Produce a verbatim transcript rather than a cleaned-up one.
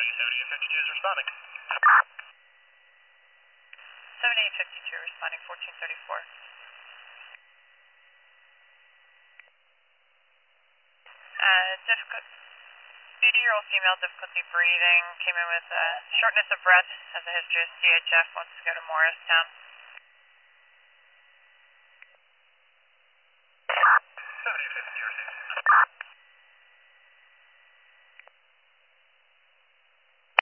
Value seventy-eight fifty-two is responding. seventy-eight fifty-two responding fourteen thirty-four. Uh, difficult, eighty-year-old female, difficulty breathing, came in with uh, shortness of breath, has a history of C H F, wants to go to Morristown.